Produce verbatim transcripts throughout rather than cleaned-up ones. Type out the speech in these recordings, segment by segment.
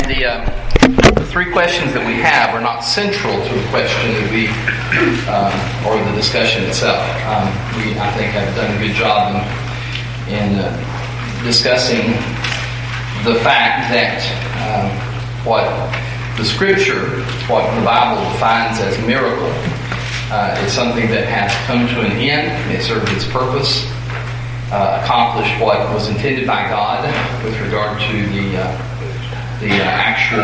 the, uh, the three questions that we have are not central to the question that we, um, or the discussion itself. Um, we, I think, have done a good job in, in uh, discussing the fact that um, what the Scripture, what the Bible defines as miracle, uh, is something that has come to an end. It served its purpose, uh, accomplished what was intended by God with regard to the uh, the uh, actual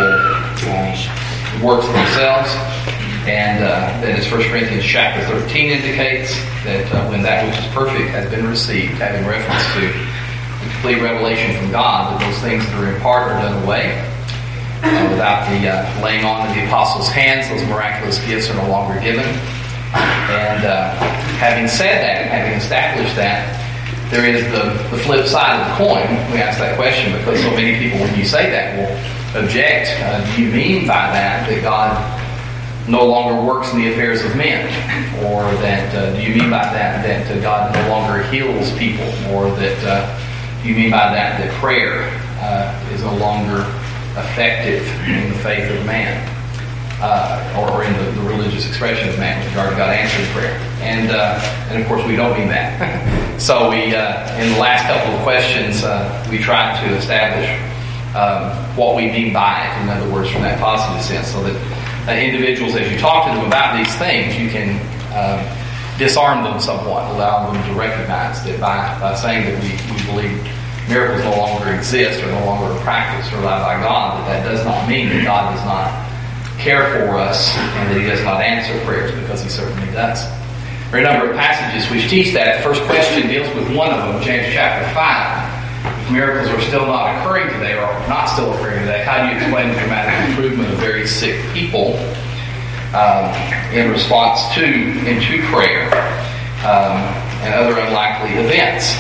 uh, works themselves, and uh, that as First Corinthians chapter thirteen indicates, that uh, when that which is perfect has been received, having reference to the complete revelation from God, that those things that are in part are done away. Uh, without the uh, laying on of the apostles' hands, those miraculous gifts are no longer given. And uh, having said that, having established that, there is the, the flip side of the coin. We ask that question because so many people, when you say that, will object. Uh, do you mean by that that God no longer works in the affairs of men? Or that uh, do you mean by that that uh, God no longer heals people? Or that uh, do you mean by that that prayer uh, is no longer effective in the faith of man? Uh, or, or in the, the religious expression of man with regard to God answering prayer. And uh, and of course we don't mean that. So we, uh, in the last couple of questions, uh, we tried to establish um, what we mean by it, in other words, from that positive sense, so that uh, individuals, as you talk to them about these things, you can uh, disarm them somewhat, allow them to recognize that by, by saying that we, we believe miracles no longer exist or no longer are practiced or allowed by God, that that does not mean that God does not care for us and that He does not answer prayers, because He certainly does. There are a number of passages which teach that. The first question deals with one of them, James chapter five. If miracles are still not occurring today, or not still occurring today, how do you explain the dramatic improvement of very sick people um, in response to into prayer um, and other unlikely events?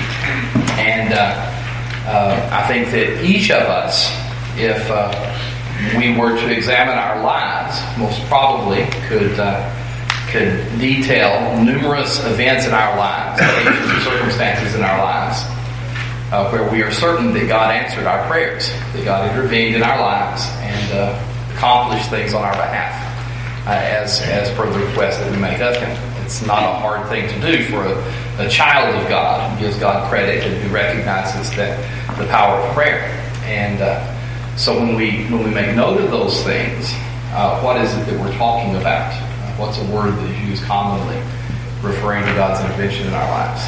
And uh, uh, I think that each of us, if uh, we were to examine our lives, most probably could uh, could detail numerous events in our lives, and circumstances in our lives, uh, where we are certain that God answered our prayers, that God intervened in our lives and uh, accomplished things on our behalf, uh, as as per the request that we make of Him. It's not a hard thing to do for a, a child of God who gives God credit and who recognizes that the power of prayer. And uh, So when we when we make note of those things, uh, what is it that we're talking about? Uh, what's a word that is used commonly referring to God's intervention in our lives?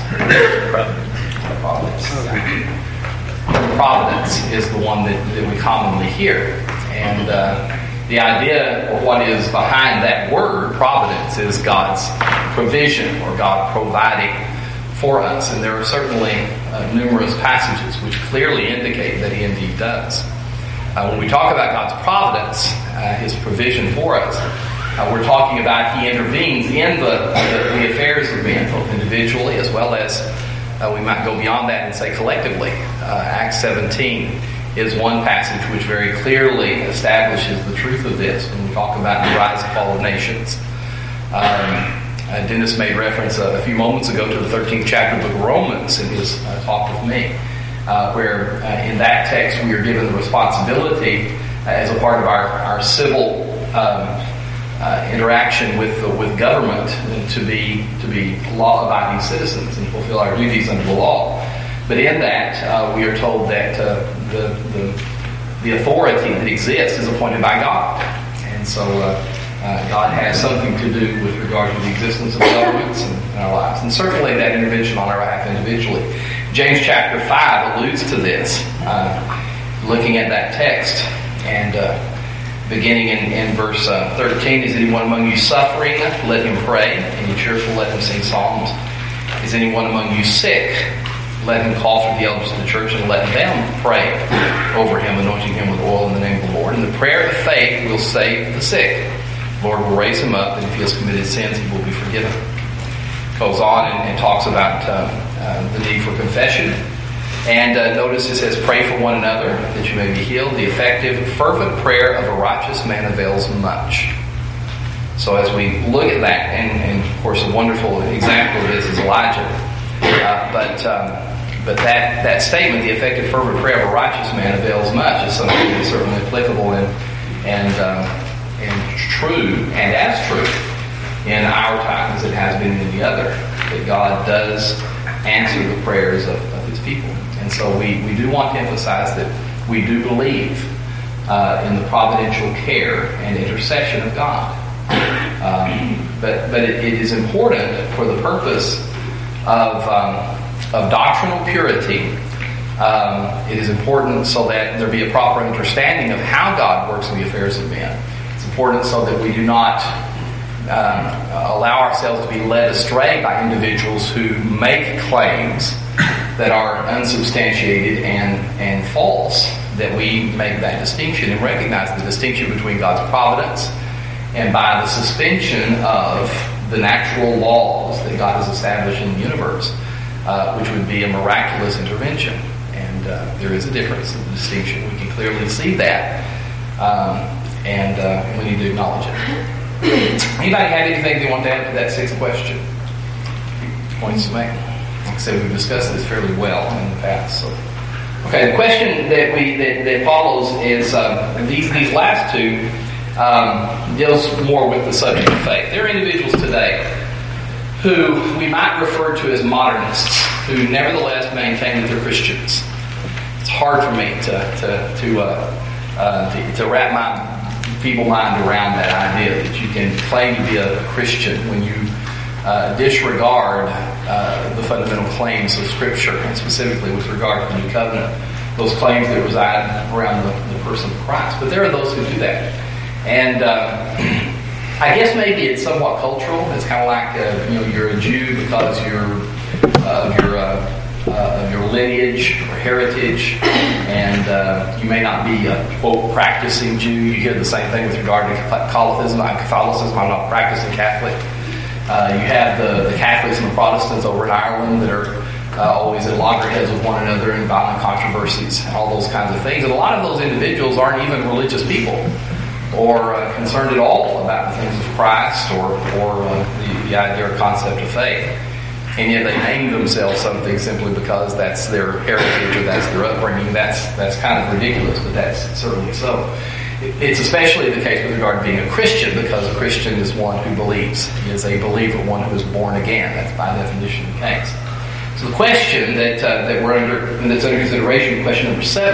Providence. Providence is the one that, that we commonly hear. And uh, the idea, or what is behind that word, providence, is God's provision, or God providing for us. And there are certainly uh, numerous passages which clearly indicate that He indeed does. Uh, when we talk about God's providence, uh, His provision for us, uh, we're talking about He intervenes in the, the, the affairs of men, both individually as well as uh, we might go beyond that and say collectively. Uh, Acts seventeen is one passage which very clearly establishes the truth of this when we talk about the rise and fall of nations. Um, uh, Dennis made reference uh, a few moments ago to the thirteenth chapter of the book of Romans in his uh, talk with me. Uh, where uh, in that text we are given the responsibility uh, as a part of our, our civil um, uh, interaction with uh, with government to be to be law-abiding citizens and fulfill our duties under the law. But in that uh, we are told that uh, the, the the authority that exists is appointed by God, and so uh, uh, God has something to do with regard to the existence of governments in, in our lives, and certainly that intervention on our behalf individually. James chapter five alludes to this, uh, looking at that text, and uh, beginning in, in verse uh, thirteen, is anyone among you suffering? Let him pray. Any cheerful? Let him sing psalms. Is anyone among you sick? Let him call for the elders of the church and let them pray over him, anointing him with oil in the name of the Lord. And the prayer of faith will save the sick. The Lord will raise him up, and if he has committed sins, he will be forgiven. Goes on and, and talks about uh, uh, the need for confession. And uh, notice it says, pray for one another that you may be healed. The effective, fervent prayer of a righteous man avails much. So as we look at that, and, and of course a wonderful example of this is Elijah. Uh, but um, but that, that statement, the effective fervent prayer of a righteous man avails much, is something that is certainly applicable and and um, and true, and as true in our time as it has been in the other, that God does answer the prayers of, of His people. And so we, we do want to emphasize that we do believe uh, in the providential care and intercession of God. Um, but but it, it is important for the purpose of um, of doctrinal purity. Um, it is important so that there be a proper understanding of how God works in the affairs of men. It's important so that we do not um, allow ourselves to be led astray by individuals who make claims that are unsubstantiated and, and false, that we make that distinction and recognize the distinction between God's providence and by the suspension of the natural laws that God has established in the universe, uh, which would be a miraculous intervention. And uh, there is a difference in the distinction. We can clearly see that, um, and uh, we need to acknowledge it. Anybody have anything they want to add to that sixth question? Points to make? Like I said, we've discussed this fairly well in the past. So, okay, the question that we that, that follows is um, these these last two um, deals more with the subject of faith. There are individuals today who we might refer to as modernists, who nevertheless maintain that they're Christians. It's hard for me to to to, uh, uh, to, to wrap my feeble mind around that idea that you can claim to be a Christian when you uh, disregard uh, the fundamental claims of Scripture, and specifically with regard to the New Covenant, those claims that reside around the, the person of Christ. But there are those who do that. And uh, I guess maybe it's somewhat cultural. It's kind of like uh, you know you're a Jew because you're uh, you're uh, uh, of your lineage or heritage, and uh, you may not be a quote practicing Jew. You hear the same thing with regard to Catholicism. I'm Catholicism. I'm not practicing Catholic. Uh, you have the, the Catholics and the Protestants over in Ireland that are uh, always at loggerheads with one another in violent controversies and all those kinds of things. And a lot of those individuals aren't even religious people, or uh, concerned at all about the things of Christ or or uh, the, the idea or concept of faith. And yet they name themselves something simply because that's their heritage or that's their upbringing. That's that's kind of ridiculous, but that's certainly so. It's especially the case with regard to being a Christian, because a Christian is one who believes. He is a believer, one who is born again. That's by definition the case. So the question that uh, that we're under that's under consideration, question number seven.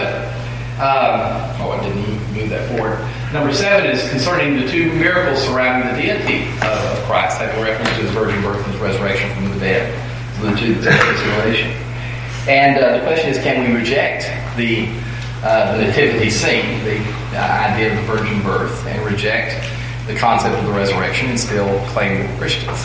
Um, oh, I didn't move that forward. Number seven is concerning the two miracles surrounding the deity of Christ. I have a reference to his virgin birth and his resurrection from the dead. So the two that's under consideration. And uh, the question is, can we reject the uh, the nativity scene, the uh, idea of the virgin birth, and reject the concept of the resurrection and still claim that we're Christians?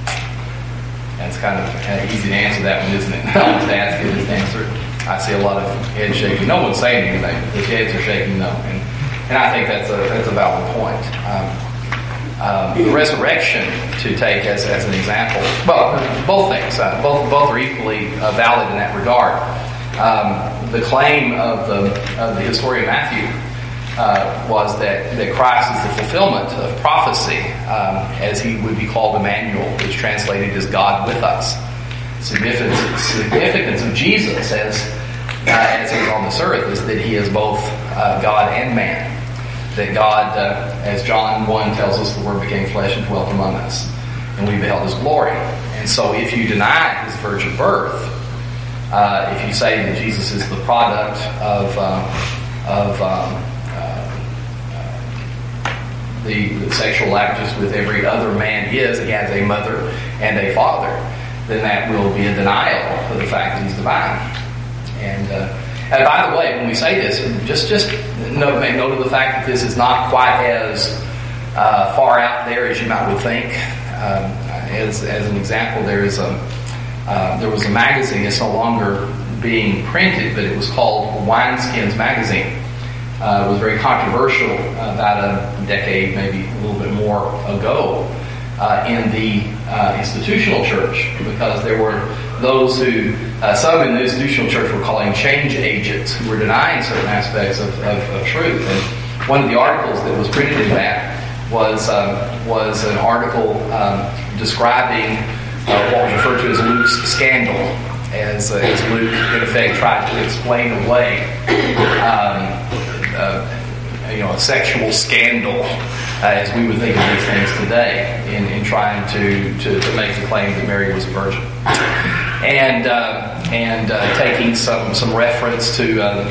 That's kind of uh, easy to answer that one, isn't it? I'll just ask it as answered. I see a lot of head shaking. No one's saying anything. The heads are shaking no. And, and I think that's a that's a valid point. Um, um, the resurrection, to take as, as an example, well, both things, uh, both both are equally uh, valid in that regard. Um, the claim of the of the historian Matthew uh, was that, that Christ is the fulfillment of prophecy, um, as he would be called Emmanuel, which translated as God with us. Significance, significance of Jesus as uh, as he is on this earth is that he is both uh, God and man. That God, uh, as John one tells us, the Word became flesh and dwelt among us, and we beheld His glory. And so, if you deny His virgin birth, uh, if you say that Jesus is the product of uh, of um, uh, the, the sexual acts with every other man is, he has a mother and a father, then that will be a denial of the fact that he's divine. And, uh, and by the way, when we say this, just just note, make note of the fact that this is not quite as uh, far out there as you might would think. Um, as as an example, there is a uh, there was a magazine. It's no longer being printed, but it was called Wineskins Magazine. Uh, it was very controversial about a decade, maybe a little bit more ago. Uh, in the uh, institutional church, because there were those who, uh, some in the institutional church were calling change agents who were denying certain aspects of, of, of truth. And one of the articles that was printed in that was um, was an article um, describing uh, what was referred to as Luke's scandal. as, uh, as Luke, in effect, tried to explain away um, uh, you know, a sexual scandal, uh, as we would think of these things today, in, in trying to, to, to make the claim that Mary was a virgin. And uh, and uh, taking some, some reference to uh,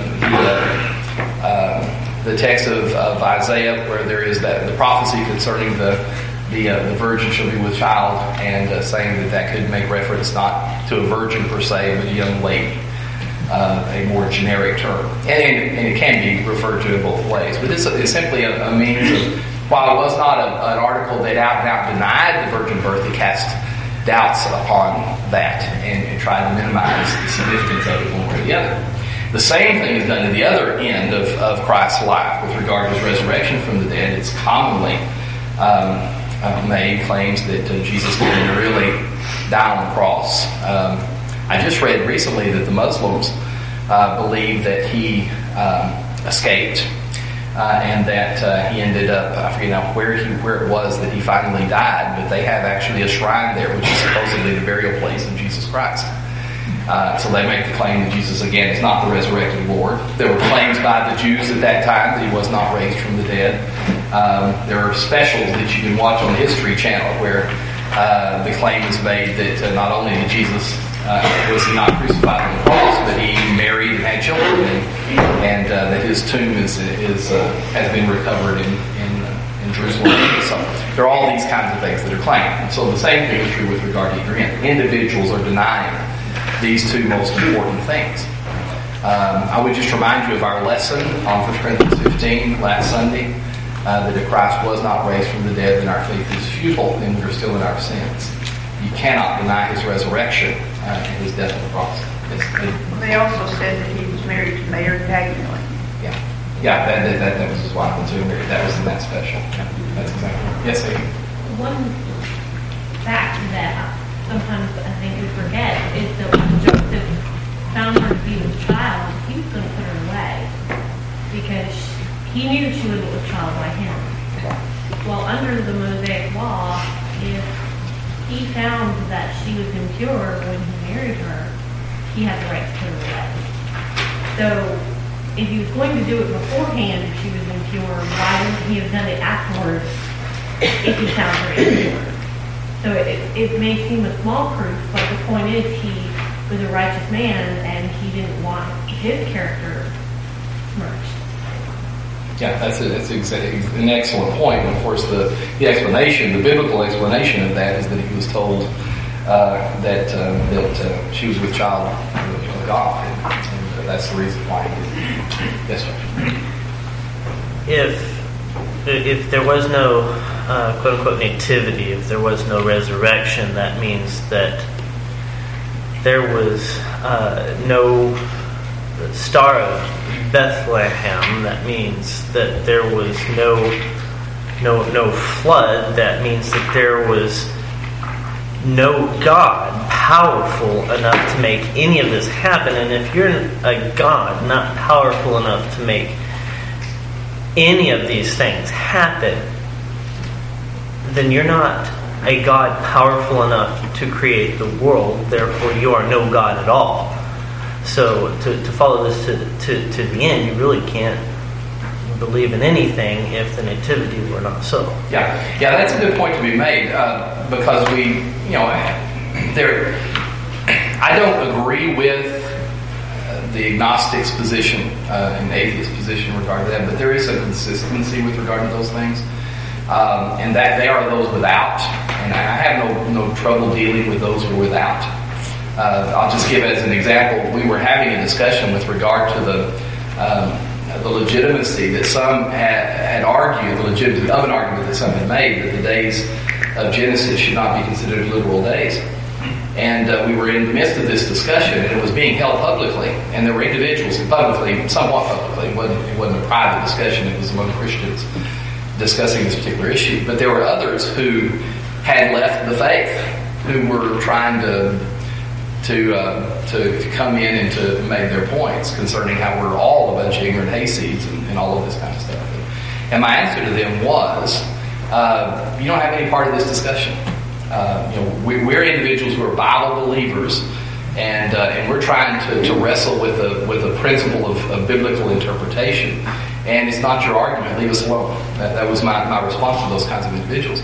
the, uh, the text of, of Isaiah, where there is that the prophecy concerning the the, uh, the virgin shall be with child, and uh, saying that that could make reference not to a virgin per se, but a young lady, uh, a more generic term. And, and, and it can be referred to in both ways. But this is simply a, a means of, while it was not a, an article that out and out denied the virgin birth, it cast doubts upon that and, and tried to minimize the significance of it one way or the other. The same thing is done at the other end of, of Christ's life with regard to his resurrection from the dead. It's commonly um, uh, made claims that uh, Jesus didn't really die on the cross. Um, I just read recently that the Muslims uh, believe that he um, escaped uh, and that uh, he ended up, I forget now where he where it was that he finally died, but they have actually a shrine there, which is supposedly the burial place of Jesus Christ. Uh, so they make the claim that Jesus, again, is not the resurrected Lord. There were claims by the Jews at that time that he was not raised from the dead. Um, there are specials that you can watch on the History Channel where uh, the claim is made that uh, not only did Jesus, uh, was he not crucified on the cross, but he married and had children, and, and uh, that his tomb is, is uh, has been recovered in, in, uh, in Jerusalem. So there are all these kinds of things that are claimed. And so the same thing is true with regard to either end. Individuals are denying these two most important things. Um, I would just remind you of our lesson on First Corinthians fifteen last Sunday, uh, that if Christ was not raised from the dead, then our faith is futile and we're still in our sins. You cannot deny his resurrection uh, and his death on the cross. Well, they also said that he was married to Mary Magdalene. Yeah, yeah, that, that, that, that was his wife too. That was in that special. Yeah, that's exactly right. Yes, Amy? One fact that sometimes I think we forget is that when Joseph found her to be with child, he was going to put her away because he knew she wasn't with child by him. Well, under the Mosaic law, if he found that she was impure when he married her, he had the right to put her away. So if he was going to do it beforehand if she was impure, why wouldn't he have done it afterwards if he found her impure? So it, it may seem a small proof, but the point is he was a righteous man and he didn't want his character smirched. Yeah, that's, a, that's a, an excellent point. And of course, the, the explanation, the biblical explanation of that is that he was told uh, that uh, that uh, she was with child of God, and, and that's the reason why he did it. Yes, sir. If if there was no uh, quote unquote nativity, if there was no resurrection, that means that there was uh, no Star of Bethlehem. That means that there was no no no flood. That means that there was no God powerful enough to make any of this happen. And if you're a God not powerful enough to make any of these things happen, then you're not a God powerful enough to create the world. Therefore, you are no God at all. So to, to follow this to, to, to the end, you really can't believe in anything if the nativity were not so. Yeah, yeah, that's a good point to be made uh, because we, you know, there. I don't agree with uh, the agnostic's position uh, and the atheist position regarding that, but there is a consistency with regard to those things, um, and that they are those without, and I have no no trouble dealing with those who are without. Uh, I'll just give it as an example. We were having a discussion with regard to the um, the legitimacy that some had, had argued, the legitimacy of an argument that some had made, that the days of Genesis should not be considered literal days. And uh, we were in the midst of this discussion, and it was being held publicly, and there were individuals who publicly, somewhat publicly, it wasn't, it wasn't a private discussion, it was among Christians discussing this particular issue, but there were others who had left the faith, who were trying to To, uh, to to come in and to make their points concerning how we're all a bunch of ignorant hayseeds and, and all of this kind of stuff. And my answer to them was, uh, you don't have any part of this discussion. Uh, you know, we, we're individuals who are Bible believers And, uh, and we're trying to, to wrestle with a, with a principle of, of biblical interpretation. And it's not your argument, leave us alone. That, that was my, my response to those kinds of individuals.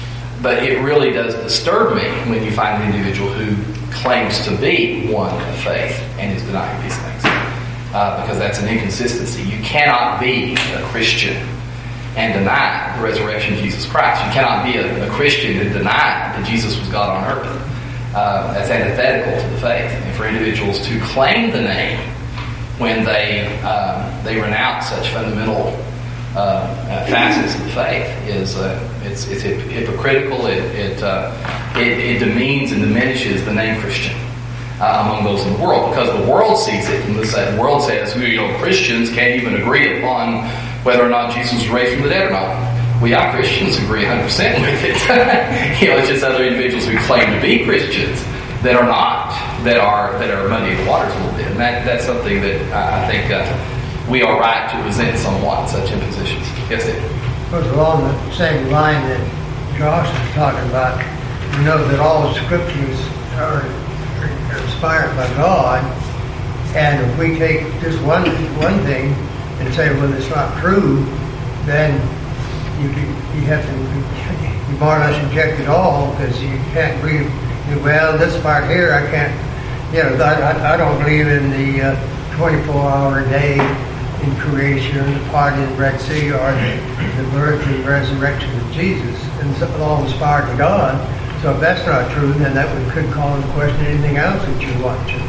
But it really does disturb me when you find an individual who claims to be one of faith and is denying these things. Uh, because that's an inconsistency. You cannot be a Christian and deny the resurrection of Jesus Christ. You cannot be a, a Christian and deny that Jesus was God on earth. Uh, that's antithetical to the faith. And for individuals to claim the name when they um, they renounce such fundamental uh, uh, facets of the faith is uh, it's it's hip- hypocritical. It it, uh, it it demeans and diminishes the name Christian uh, among those in the world, because the world sees it, and the world says, you know, Christians can't even agree upon whether or not Jesus was raised from the dead or not. We are Christians who agree one hundred percent with it. You know, it's just other individuals who claim to be Christians that are not, that are that are muddying the waters a little bit. And that, that's something that uh, I think uh, we are right to resent somewhat, such impositions. Yes, David? Goes along the same line that Josh is talking about. We know that all the scriptures are, are inspired by God, and if we take just one one thing and say, well, it's not true, then you you have to you more or less reject it all, because you can't read. Well, this part here I can't. You know, I, I don't believe in the uh, twenty-four hour day in creation, the part in the Red Sea, or the, the birth and resurrection of Jesus, and it's all inspired to God. So if that's not true, then that would, could call into question anything else that you want to.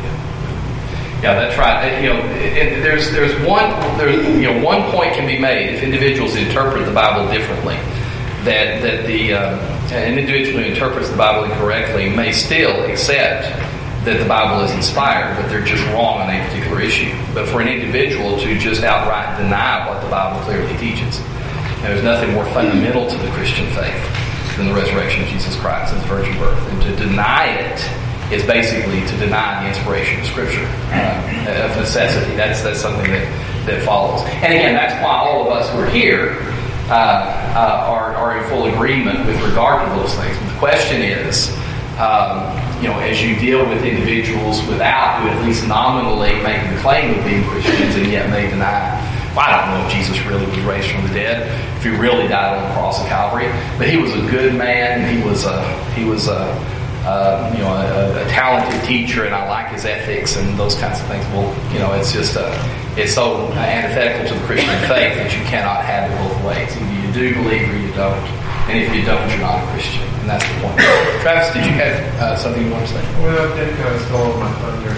Yeah, that's right. You know, it, there's there's one there's you know one point can be made if individuals interpret the Bible differently, that that the um, an individual who interprets the Bible incorrectly may still accept that the Bible is inspired, but they're just wrong on a particular issue. But for an individual to just outright deny what the Bible clearly teaches, there's nothing more fundamental to the Christian faith than the resurrection of Jesus Christ and his virgin birth, and to deny it is basically to deny the inspiration of Scripture, uh, of necessity. That's that's something that, that follows. And again, that's why all of us who are here uh, uh, are, are in full agreement with regard to those things. But the question is, um, you know, as you deal with individuals without, who at least nominally making the claim of being Christians and yet may deny, well, I don't know if Jesus really was raised from the dead, if he really died on the cross of Calvary, but he was a good man, he was a, he was a, Uh, you know, a, a talented teacher, and I like his ethics and those kinds of things. Well, you know, it's just uh, it's so antithetical to the Christian faith that you cannot have it both ways. Either you do believe or you don't, and if you don't, you're not a Christian, and that's the point. Travis, did you have uh, something you want to say? Well, that kind of stole my thunder,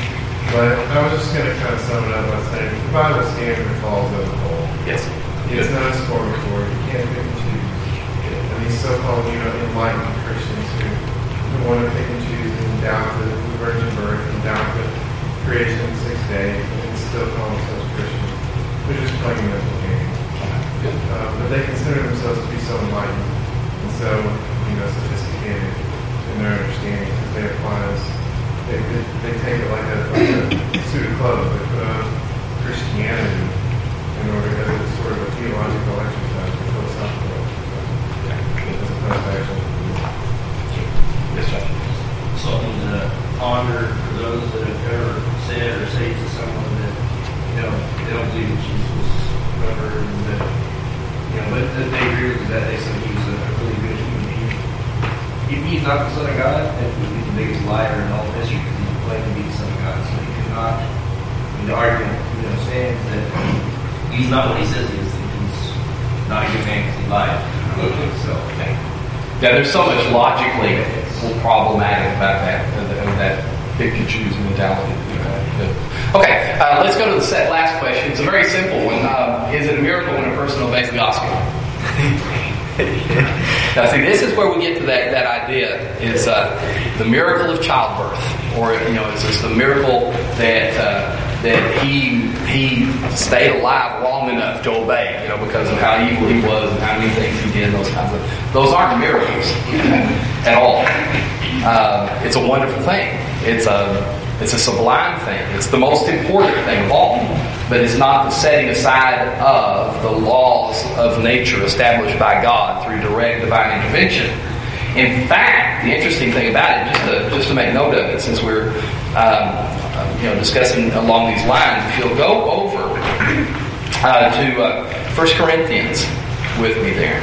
but I was just going to kind of sum it up by saying the Bible standard falls as a whole. Yes. It's not discriminatory. You can't pick and choose. And these so-called, you know, enlightened Christians who want to pick and choose and down to the virgin birth and down to creation in six days and still call themselves Christians. They're just playing mental games. Uh, but they consider themselves to be so enlightened and so, you know, sophisticated in their understanding that they apply us. They, they, they take it like a, like a suit of clothes. They put on Christianity in order as a sort of a theological exercise or philosophical exercise. As opposed to actual. Something to ponder for those that have ever said or say to someone that, you know, they don't believe that Jesus was whatever, and that, you know, but that they agree with that. They say he's a really good human being. If he's not the Son of God, then he would be the biggest liar in all of history, because he claimed to be the Son of God. So he could not, I mean, the argument, you know, stands that he's not what he says he is, that he's not a good man because he lied. So, okay. Yeah, there's so much logically problematic about that, uh, that pick and choose mentality. Okay, uh, let's go to the set last question. It's a very simple one. Um, is it a miracle when a person obeys the gospel? Now, see, this is where we get to that, that idea. It's uh, the miracle of childbirth, or you know, it's just the miracle that uh, that he he stayed alive long enough to obey, you know, because of how evil he was and how many things he did. Those kinds of those aren't miracles at all. Uh, it's a wonderful thing. It's a it's a sublime thing. It's the most important thing of all. But it's not the setting aside of the laws of nature established by God through direct divine intervention. In fact, the interesting thing about it, just to, just to make note of it, since we're um, you know, discussing along these lines, if you'll go over uh, to uh, First Corinthians with me there.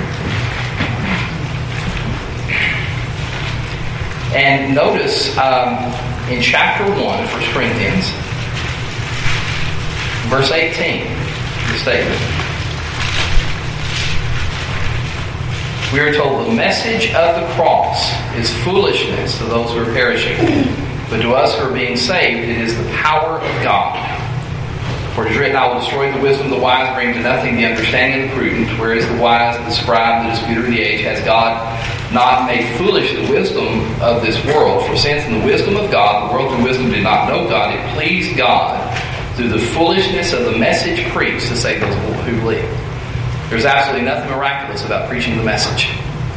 And notice um, in chapter one of First Corinthians, verse eighteen, the statement. We are told the message of the cross is foolishness to those who are perishing, but to us who are being saved, it is the power of God. For it is written, I will destroy the wisdom of the wise, bring to nothing the understanding of the prudent, whereas the wise, the scribe, the disputer of the age, has God not made foolish the wisdom of this world. For since in the wisdom of God, the world through wisdom did not know God, it pleased God through the foolishness of the message preached to save those who believe. There's absolutely nothing miraculous about preaching the message.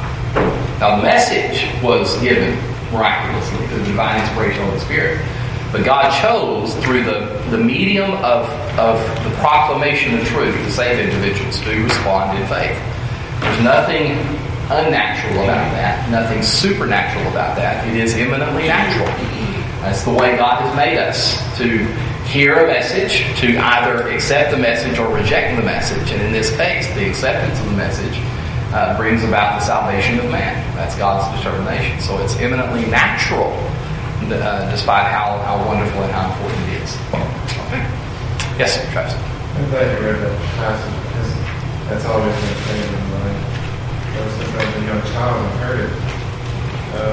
Now, the message was given miraculously through the divine inspiration of the Spirit. But God chose, through the, the medium of, of the proclamation of truth, to save individuals who respond in faith. There's nothing unnatural about that, nothing supernatural about that. It is eminently natural. That's the way God has made us, to hear a message, to either accept the message or reject the message. And in this case, the acceptance of the message uh, brings about the salvation of man. That's God's determination. So it's eminently natural, uh, despite how, how wonderful and how important it is. Okay. Yes, sir, Travis. I'm glad you read that passage because that's always been a thing in my mind. Ever since I was a young child and heard it, um,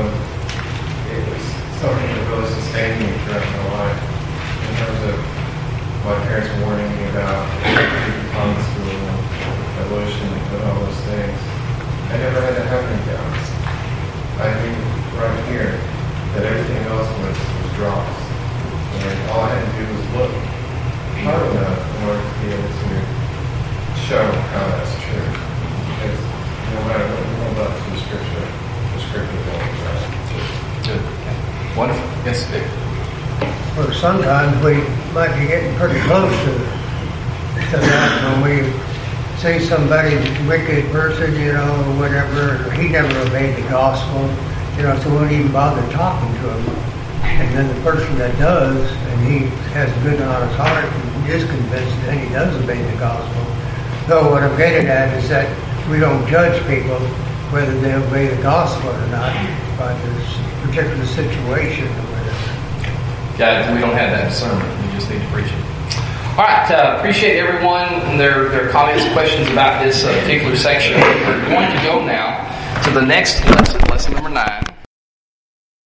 it was something that really sustained me throughout my life. In terms of my parents warning me about common school and evolution and all those things. I never had that happen to us. I knew right here that everything else was, was drops. And all I had to do was look hard enough in order to be able to show how that's true. Because no matter what you know about the scripture, the scripture is always right. Good. Okay. Wonderful. Yes, Vic. Well, sometimes we might be getting pretty close to, to that when we see somebody's wicked person, you know, or whatever, or he never obeyed the gospel, you know, so we won't even bother talking to him. And then the person that does, and he has a good honest heart and is convinced that he does obey the gospel. Though what I'm getting at is that we don't judge people whether they obey the gospel or not by this particular situation or whatever. Yeah, we don't have that discernment. We just need to preach it. All right. Uh, appreciate everyone and their, their comments and questions about this uh, particular section. We're going to go now to the next lesson, lesson number nine.